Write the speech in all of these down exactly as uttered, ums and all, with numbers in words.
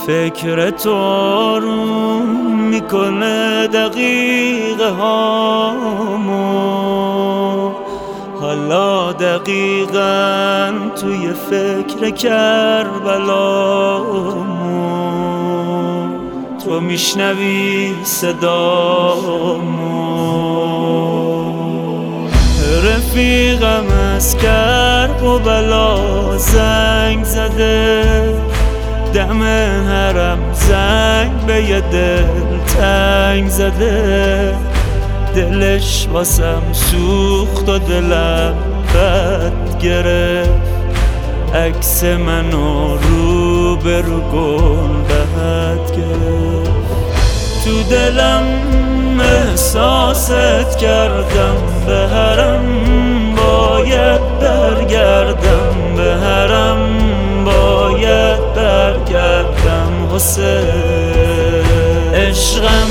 فکر تو آروم میکنه دقیقه هامو، حالا دقیقاً توی فکر کربلامو، تو میشنوی صدامو. رفیقم از کرب و بلا زنگ زده، دم حرم زنگ به یه دل تنگ زده، دلش واسم سوخت و دلم بد گرفت، عکس منو رو به رو گنبد گرفت. تو دلم احساست کردم به حرم باید برگردم، به حرم باید برگردم حسین. عشقم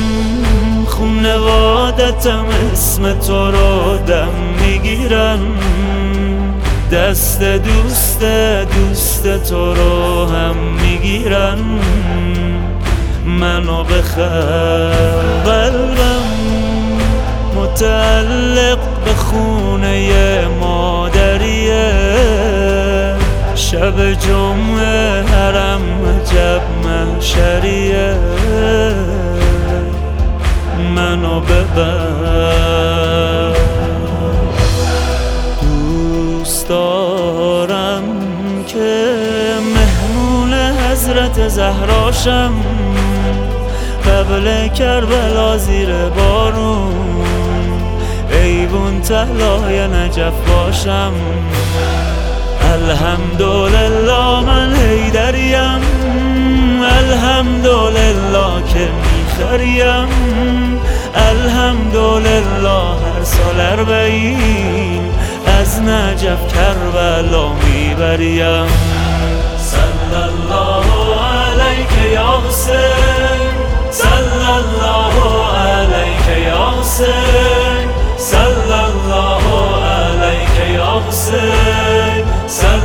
خونوادتم اسم تو رو دم میگیرن، دست دوست دوست تو رو هم میگیرن. منو بخر قلبم متعلق به خونه مادریه، شب جمعه حرم عجب محشریه. منو ببر دوست دارم که مهمون حضرت زهراشم، قبل کربلا زیر بارون ایوون تهلای نجف باشم. الحمدلله من حیدریم، الحمدلله که میخریم، الحمدلله هر سال اربعین از نجف کربلا میبریم. صلی الله علیک یا حسین، صلی الله علیک یا حسین، صلی الله علیک یا حسین، صلی